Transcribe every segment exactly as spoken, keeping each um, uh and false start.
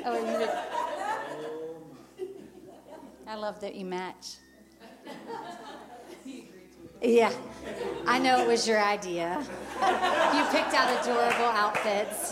Oh, you did. I love that you match. Yeah, I know it was your idea. You picked out adorable outfits.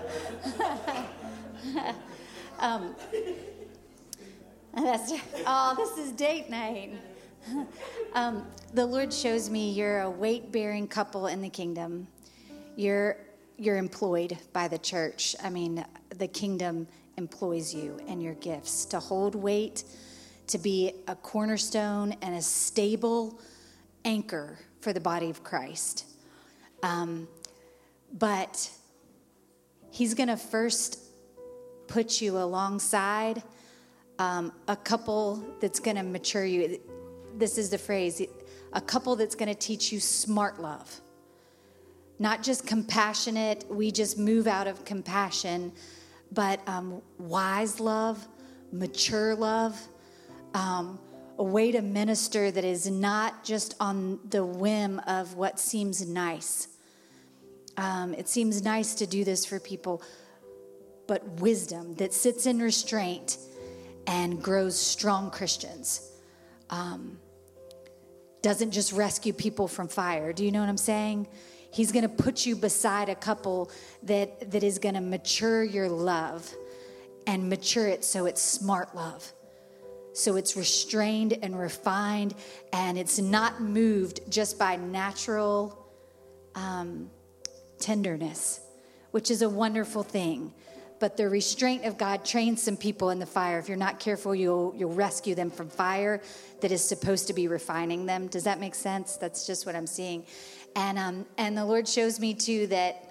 um, that's, oh, this is date night. Um, the Lord shows me you're a weight-bearing couple in the kingdom. You're you're employed by the church. I mean, the kingdom employs you and your gifts to hold weight, to be a cornerstone and a stable anchor for the body of Christ. Um, but he's going to first put you alongside um, a couple that's going to mature you. This is the phrase, a couple that's going to teach you smart love. Not just compassionate, we just move out of compassion, but um, wise love, mature love, um, a way to minister that is not just on the whim of what seems nice. Um, it seems nice to do this for people, but wisdom that sits in restraint and grows strong Christians. Um, doesn't just rescue people from fire. Do you know what I'm saying? He's going to put you beside a couple that, that is going to mature your love and mature it so it's smart love. So it's restrained and refined, and it's not moved just by natural um, tenderness, which is a wonderful thing. But the restraint of God trains some people in the fire. If you're not careful, you'll you'll rescue them from fire that is supposed to be refining them. Does that make sense? That's just what I'm seeing. And um, and the Lord shows me, too, that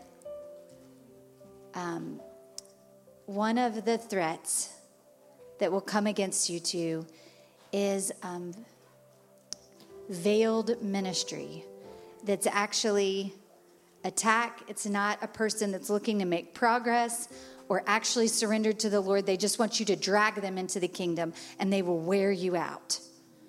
um, one of the threats that will come against you, too, is um, veiled ministry that's actually attack. It's not a person that's looking to make progress or actually surrendered to the Lord. They just want you to drag them into the kingdom, and they will wear you out.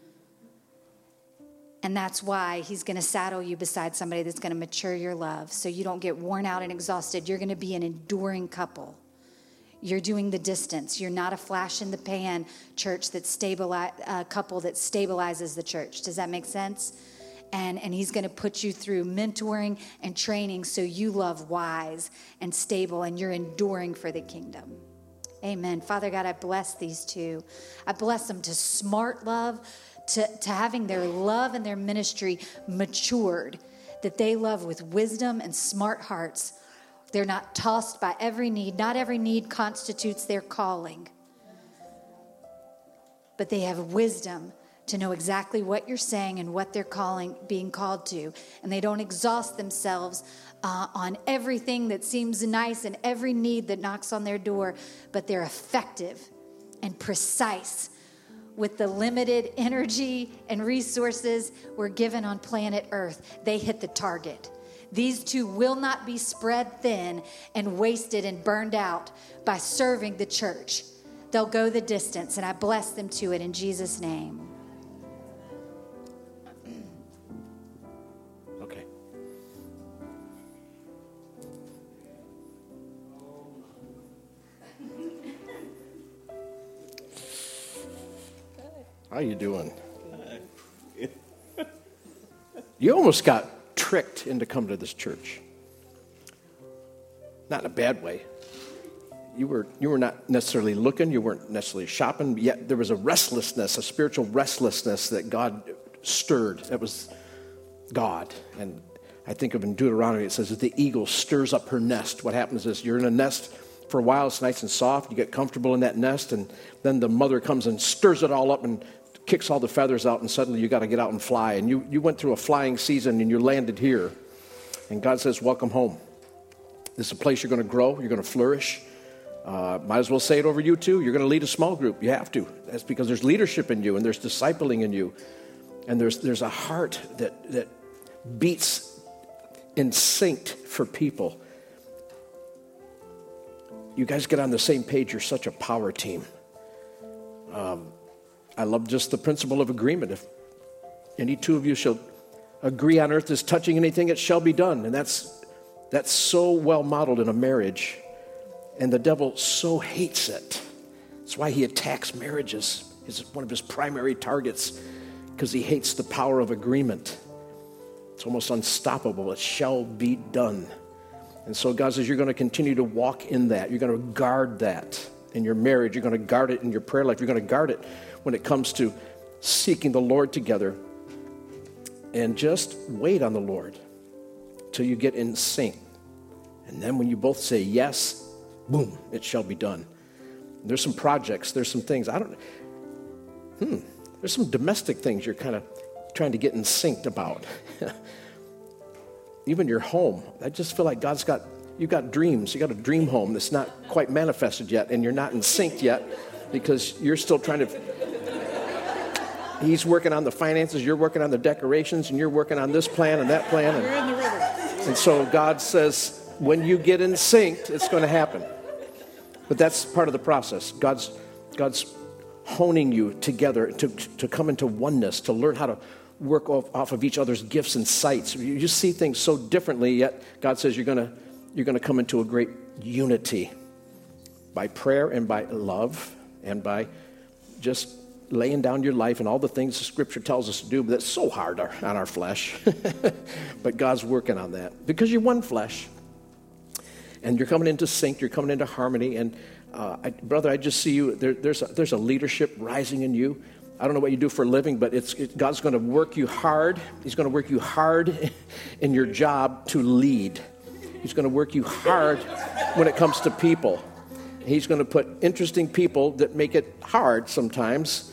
And that's why he's going to saddle you beside somebody that's going to mature your love so you don't get worn out and exhausted. You're going to be an enduring couple. You're doing the distance. You're not a flash in the pan church that stabilize uh, couple that stabilizes the church. Does that make sense? And and he's going to put you through mentoring and training so you love wise and stable and you're enduring for the kingdom. Amen. Father God, I bless these two. I bless them to smart love, to, to having their love and their ministry matured, that they love with wisdom and smart hearts. They're not tossed by every need. Not every need constitutes their calling. But they have wisdom to know exactly what you're saying and what they're calling, being called to. And they don't exhaust themselves uh, on everything that seems nice and every need that knocks on their door, but they're effective and precise with the limited energy and resources we're given on planet Earth. They hit the target. These two will not be spread thin and wasted and burned out by serving the church. They'll go the distance, and I bless them to it in Jesus' name. Okay. How you doing? You almost got tricked into coming to this church. Not in a bad way. You were you were not necessarily looking, you weren't necessarily shopping, yet there was a restlessness, a spiritual restlessness that God stirred. That was God. And I think of in Deuteronomy, it says that the eagle stirs up her nest. What happens is you're in a nest for a while, it's nice and soft, you get comfortable in that nest, and then the mother comes and stirs it all up and kicks all the feathers out, and suddenly you got to get out and fly. And you, you went through a flying season, and you landed here. And God says, welcome home. This is a place you're going to grow, you're going to flourish. Uh, might as well say it over you too. You're going to lead a small group. You have to. That's because there's leadership in you, and there's discipling in you. And there's there's a heart that, that beats in sync for people. You guys get on the same page. You're such a power team. Um, I love just the principle of agreement. If any two of you shall agree on earth as touching anything, it shall be done. And that's that's so well modeled in a marriage. And the devil so hates it. That's why he attacks marriages. It's one of his primary targets, because he hates the power of agreement. It's almost unstoppable. It shall be done. And so God says you're going to continue to walk in that. You're going to guard that in your marriage. You're going to guard it in your prayer life. You're going to guard it when it comes to seeking the Lord together. And just wait on the Lord till you get in sync. And then when you both say yes, boom, it shall be done. There's some projects, there's some things, I don't, hmm, there's some domestic things you're kind of trying to get in sync about. Even your home, I just feel like God's got, you've got dreams, you got a dream home that's not quite manifested yet, and you're not in sync yet because you're still trying to, he's working on the finances, you're working on the decorations, and you're working on this plan and that plan. And, You're in the river. and so God says, when you get in sync, it's going to happen. But that's part of the process. God's God's honing you together to, to come into oneness, to learn how to work off, off of each other's gifts and sights. You just see things so differently, yet God says you're going to you're going to come into a great unity by prayer and by love and by just laying down your life and all the things the Scripture tells us to do, but that's so hard on our flesh. But God's working on that because you're one flesh. And you're coming into sync, you're coming into harmony. And uh, I, brother, I just see you, there, there's, a, there's a leadership rising in you. I don't know what you do for a living, but it's, it, God's going to work you hard. He's going to work you hard in your job to lead. He's going to work you hard when it comes to people. He's going to put interesting people that make it hard sometimes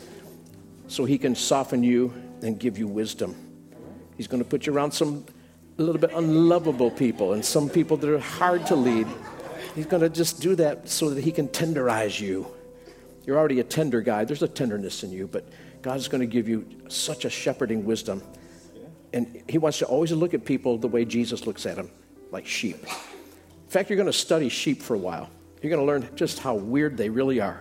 so he can soften you and give you wisdom. He's going to put you around some a little bit unlovable people and some people that are hard to lead. He's going to just do that so that he can tenderize you. You're already a tender guy. There's a tenderness in you, but God's going to give you such a shepherding wisdom. And he wants to always look at people the way Jesus looks at them, like sheep. In fact, you're going to study sheep for a while. You're going to learn just how weird they really are.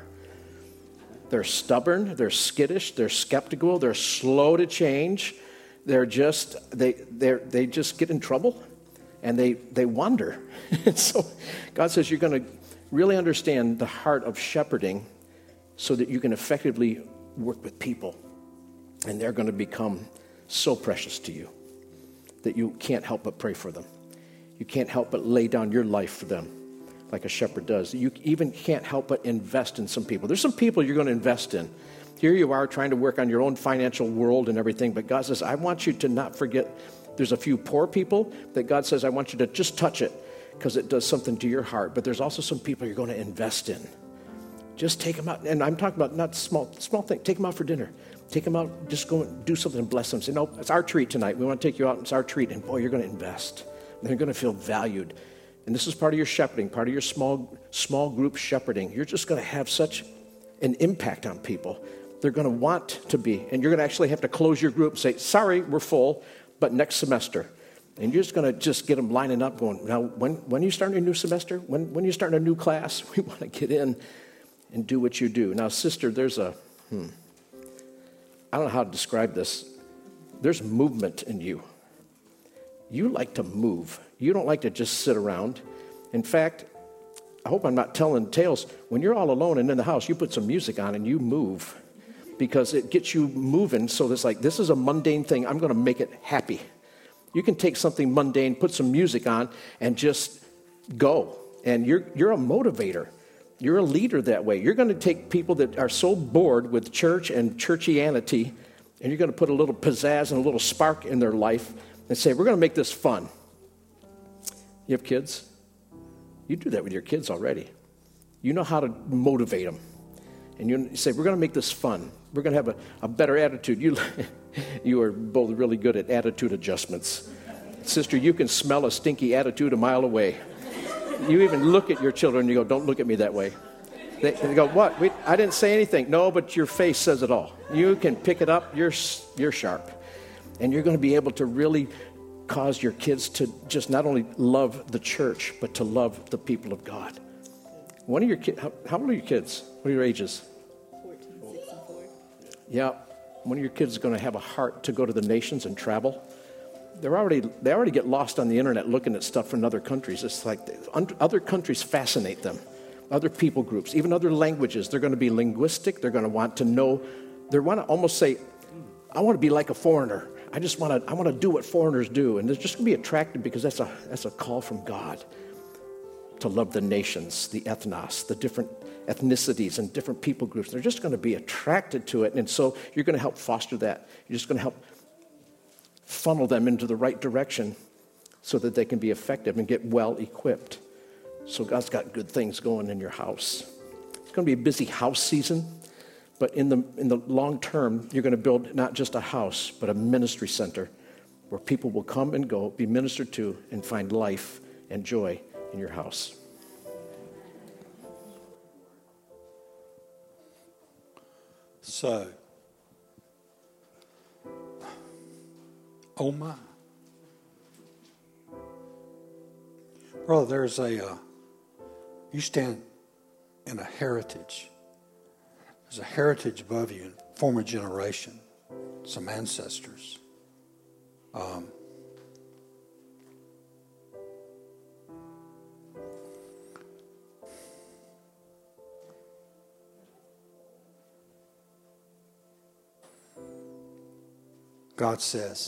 They're stubborn, they're skittish, they're skeptical, they're slow to change. They're just, they they they just get in trouble, and they, they wander. So God says you're going to really understand the heart of shepherding so that you can effectively work with people, and they're going to become so precious to you that you can't help but pray for them. You can't help but lay down your life for them like a shepherd does. You even can't help but invest in some people. There's some people you're going to invest in. Here you are trying to work on your own financial world and everything, but God says, I want you to not forget there's a few poor people that God says, I want you to just touch it because it does something to your heart. But there's also some people you're going to invest in. Just take them out. And I'm talking about not small, small thing. Take them out for dinner. Take them out, just go and do something and bless them. Say, no, it's our treat tonight. We want to take you out. It's our treat. And boy, you're going to invest. And they're going to feel valued. And this is part of your shepherding, part of your small, small group shepherding. You're just going to have such an impact on people. They're going to want to be, and you're going to actually have to close your group and say, sorry, we're full, but next semester. And you're just going to just get them lining up going, now, when, when are you starting a new semester? When, when are you starting a new class? We want to get in and do what you do. Now, sister, there's a, hmm, I don't know how to describe this. There's movement in you. You like to move. You don't like to just sit around. In fact, I hope I'm not telling tales. When you're all alone and in the house, you put some music on and you move, because it gets you moving. So it's like, this is a mundane thing. I'm going to make it happy. You can take something mundane, put some music on, and just go. And you're you're a motivator. You're a leader that way. You're going to take people that are so bored with church and churchianity, and you're going to put a little pizzazz and a little spark in their life and say, we're going to make this fun. You have kids? You do that with your kids already. You know how to motivate them. And you say, we're going to make this fun. We're going to have a, a better attitude. You, you are both really good at attitude adjustments. Sister, you can smell a stinky attitude a mile away. You even look at your children and you go, don't look at me that way. They, they go, what? We, I didn't say anything. No, but your face says it all. You can pick it up. You're, you're sharp. And you're going to be able to really cause your kids to just not only love the church, but to love the people of God. One of your kids, how, how old are your kids? What are your ages? fourteen, six, and four. Yeah, one of your kids is going to have a heart to go to the nations and travel. They're already they already get lost on the internet looking at stuff from other countries. It's like the, other countries fascinate them. other people groups, even other languages. They're going to be linguistic. They're going to want to know. They want to almost say, I want to be like a foreigner. I just want to, I want to do what foreigners do. And they're just going to be attracted because that's a, that's a call from God to love the nations, the ethnos, the different ethnicities and different people groups. They're just going to be attracted to it. And so you're going to help foster that. You're just going to help funnel them into the right direction so that they can be effective and get well equipped. So God's got good things going in your house. It's going to be a busy house season, but in the in the long term, you're going to build not just a house, but a ministry center where people will come and go, be ministered to, and find life and joy in your house. So, oh my. Brother, there's a, uh, you stand in a heritage. There's a heritage above you in former generation, some ancestors. Um, God says,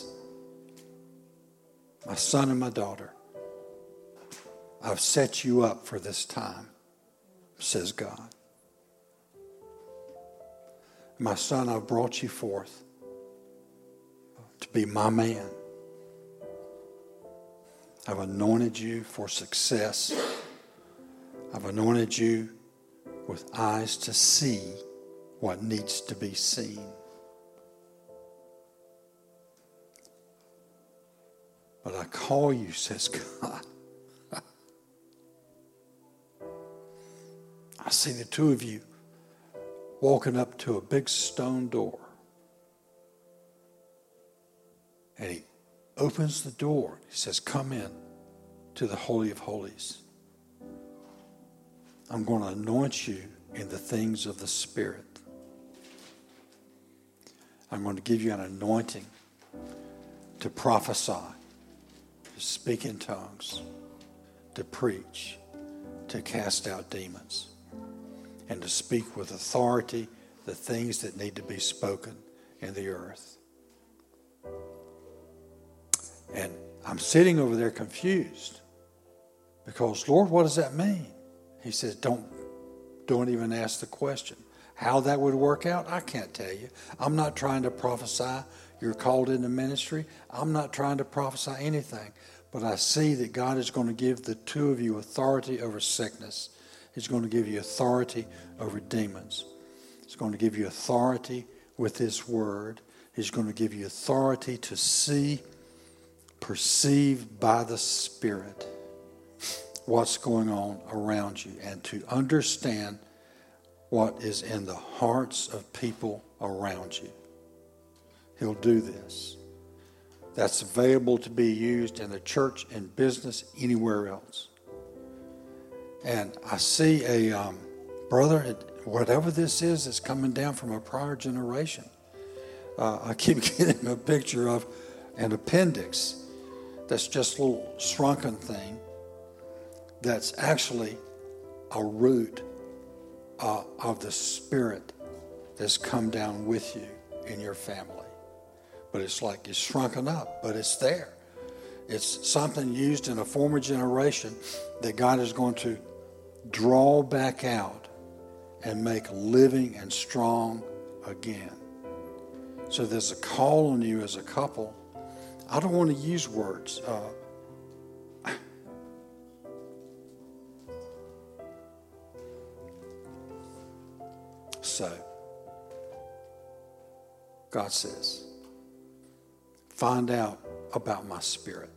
my son and my daughter, I've set you up for this time, says God. My son, I've brought you forth to be my man. I've anointed you for success. I've anointed you with eyes to see what needs to be seen. But I call you, says God. I see the two of you walking up to a big stone door. And he opens the door. He says, come in to the Holy of Holies. I'm going to anoint you in the things of the Spirit. I'm going to give you an anointing to prophesy, to speak in tongues, to preach, to cast out demons, and to speak with authority the things that need to be spoken in the earth. And I'm sitting over there confused because, Lord, what does that mean? He says, don't, don't even ask the question. How that would work out, I can't tell you. I'm not trying to prophesy you're called into ministry. I'm not trying to prophesy anything. But I see that God is going to give the two of you authority over sickness. He's going to give you authority over demons. He's going to give you authority with His Word. He's going to give you authority to see, perceive by the Spirit what's going on around you and to understand what is in the hearts of people around you. He'll do this. That's available to be used in the church and business, anywhere else. And I see a um, brother, whatever this is, is coming down from a prior generation. Uh, I keep getting a picture of an appendix that's just a little shrunken thing that's actually a root uh, of the Spirit that's come down with you in your family. But it's like it's shrunken up, but it's there. It's something used in a former generation that God is going to draw back out and make living and strong again. So there's a call on you as a couple. I don't want to use words. Uh, so, God says, find out about my Spirit.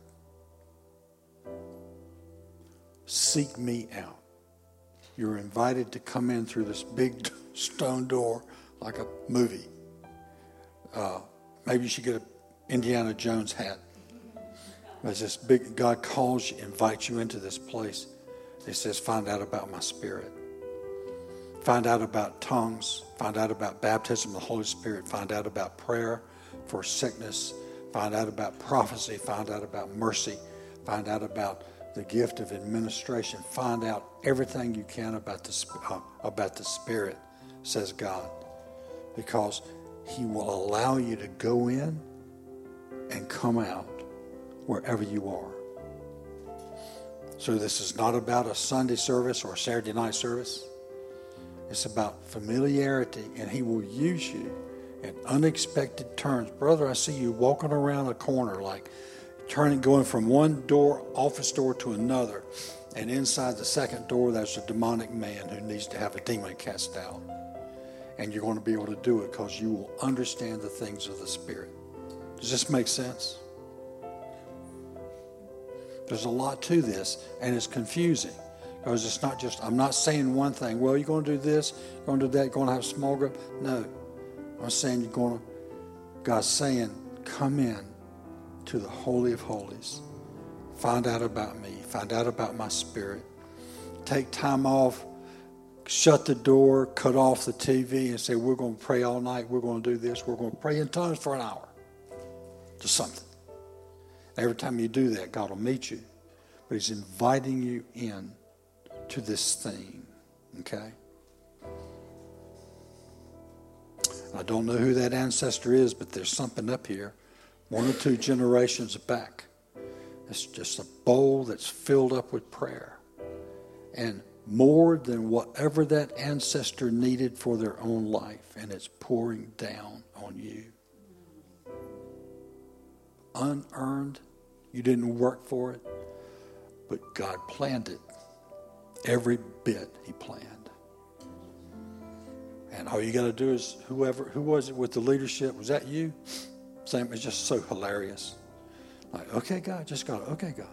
Seek me out. You're invited to come in through this big stone door like a movie. Uh, maybe you should get an Indiana Jones hat. There's this big, God calls you, invites you into this place. He says, find out about my Spirit. Find out about tongues. Find out about baptism of the Holy Spirit. Find out about prayer for sickness. Find out about prophecy. Find out about mercy. Find out about the gift of administration. Find out everything you can about the, uh, about the Spirit, says God. Because He will allow you to go in and come out wherever you are. So this is not about a Sunday service or a Saturday night service. It's about familiarity, and He will use you in unexpected turns. Brother, I see you walking around a corner, like turning, going from one door, office door to another, and inside the second door there's a demonic man who needs to have a demon cast out. And you're going to be able to do it because you will understand the things of the Spirit. Does this make sense? There's a lot to this, and it's confusing. Because it's not just, I'm not saying one thing. Well, you're going to do this, you're going to do that, you're going to have a small group. No. I'm saying you're going to, God's saying, come in to the Holy of Holies. Find out about me. Find out about my Spirit. Take time off. Shut the door. Cut off the T V and say, we're going to pray all night. We're going to do this. We're going to pray in tongues for an hour. Just something. Every time you do that, God will meet you. But He's inviting you in to this thing. Okay? I don't know who that ancestor is, but there's something up here, one or two generations back. It's just a bowl that's filled up with prayer. And more than whatever that ancestor needed for their own life, and it's pouring down on you. Unearned, you didn't work for it, but God planned it. Every bit He planned. And all you got to do is, whoever, who was it with the leadership? Was that you? Same, it's just so hilarious. Like, okay, God, just got it. Okay, God.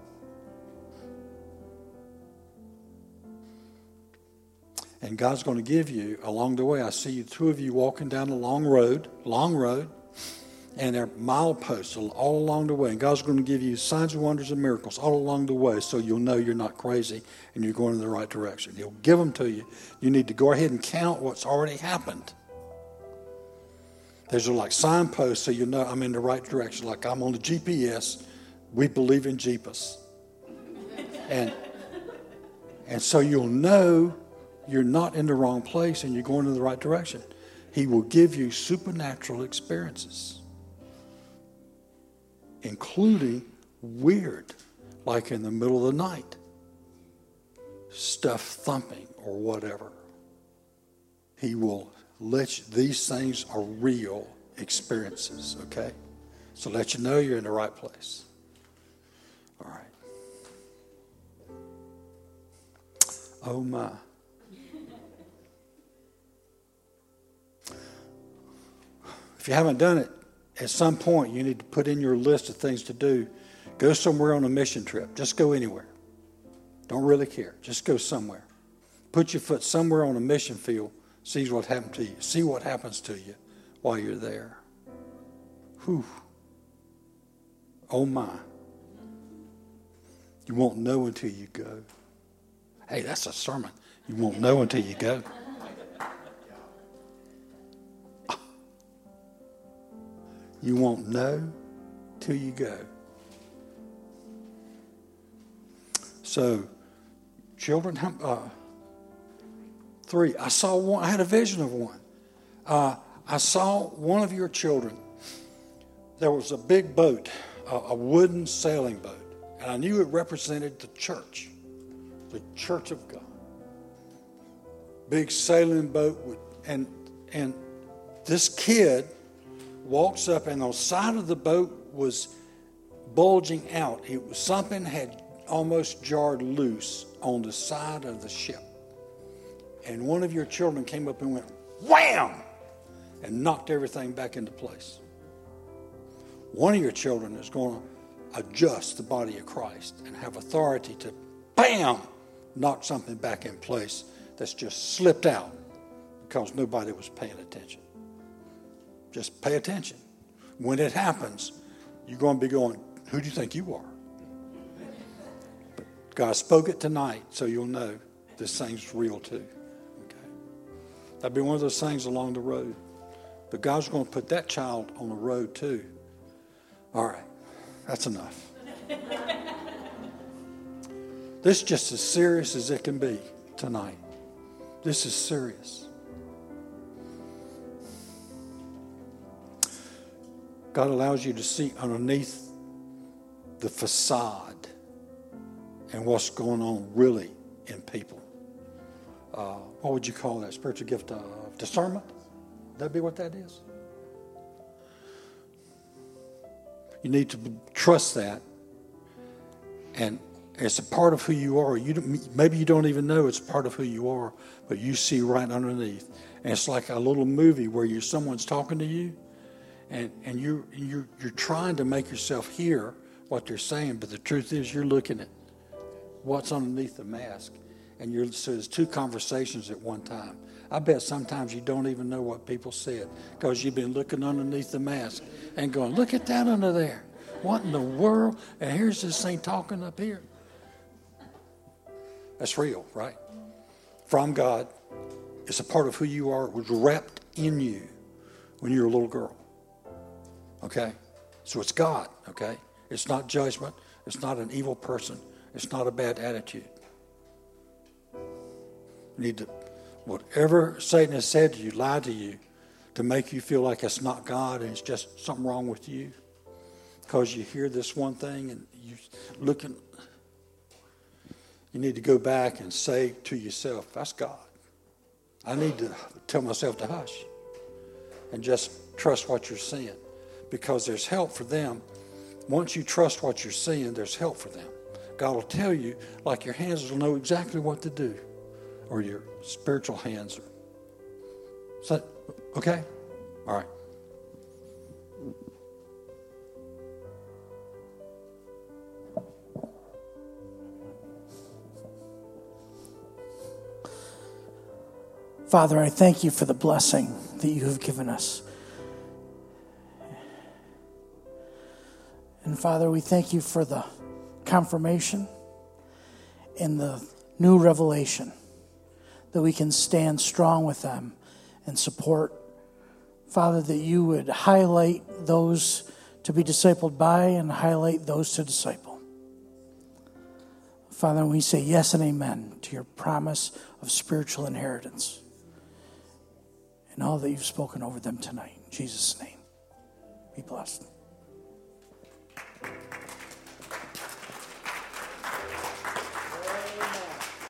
And God's going to give you, along the way, I see you, two of you walking down a long road, long road, and there are mileposts all along the way. And God's going to give you signs and wonders and miracles all along the way so you'll know you're not crazy and you're going in the right direction. He'll give them to you. You need to go ahead and count what's already happened. There's like signposts so you know I'm in the right direction. Like I'm on the G P S. We believe in Jeepus. And, and so you'll know you're not in the wrong place and you're going in the right direction. He will give you supernatural experiences, including weird, like in the middle of the night, stuff thumping or whatever. He will let you, these things are real experiences, okay? So let you know you're in the right place. All right. Oh my. If you haven't done it, at some point you need to put in your list of things to do. Go somewhere on a mission trip. Just go anywhere. Don't really care. Just go somewhere. Put your foot somewhere on a mission field. See what happens to you. See what happens to you while you're there. Whew. Oh my. You won't know until you go. Hey, that's a sermon. You won't know until you go. You won't know till you go. So, children, uh, three. I saw one. I had a vision of one. Uh, I saw one of your children. There was a big boat, a, a wooden sailing boat, and I knew it represented the church, the church of God. Big sailing boat, with, and and this kid walks up, and on the side of the boat was bulging out. It was something had almost jarred loose on the side of the ship. And one of your children came up and went, wham! And knocked everything back into place. One of your children is going to adjust the body of Christ and have authority to, bam, knock something back in place that's just slipped out because nobody was paying attention. Just pay attention. When it happens, you're going to be going, who do you think you are? But God spoke it tonight, so you'll know this thing's real too. Okay? That'd be one of those things along the road. But God's going to put that child on the road too. All right, that's enough. This is just as serious as it can be tonight. This is serious. God allows you to see underneath the facade and what's going on really in people. Uh, what would you call that? Spiritual gift of discernment? Would that be what that is? You need to trust that. And it's a part of who you are. You don't, maybe you don't even know it's part of who you are, but you see right underneath. And it's like a little movie where you someone's talking to you, and, and you you're, you're trying to make yourself hear what they're saying, but the truth is you're looking at what's underneath the mask. And you're, so there's two conversations at one time. I bet sometimes you don't even know what people said because you've been looking underneath the mask and going, look at that under there. What in the world? And here's this thing talking up here. That's real, right? From God. It's a part of who you are. It was wrapped in you when you were a little girl. Okay? So it's God, okay? It's not judgment. It's not an evil person. It's not a bad attitude. You need to, whatever Satan has said to you, lied to you, to make you feel like it's not God and it's just something wrong with you. Because you hear this one thing and you looking, you need to go back and say to yourself, that's God. I need to tell myself to hush and just trust what you're seeing, because there's help for them. Once you trust what you're seeing, there's help for them. God will tell you, like your hands will know exactly what to do, or your spiritual hands. Is that okay? All right. Father, I thank you for the blessing that you have given us. And Father, we thank you for the confirmation and the new revelation that we can stand strong with them and support. Father, that you would highlight those to be discipled by and highlight those to disciple. Father, we say yes and amen to your promise of spiritual inheritance and all that you've spoken over them tonight. In Jesus' name, be blessed.